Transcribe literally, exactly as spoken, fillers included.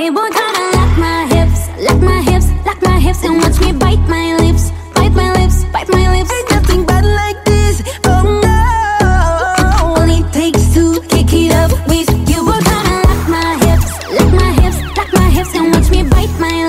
You both gotta lock my hips, lock my hips, lock my hips, and watch me bite my lips, bite my lips, bite my lips. Ain't nothing bad like this, oh no. All it takes to kick it up with you. Both gotta lock my hips, lock my hips, lock my hips, and watch me bite my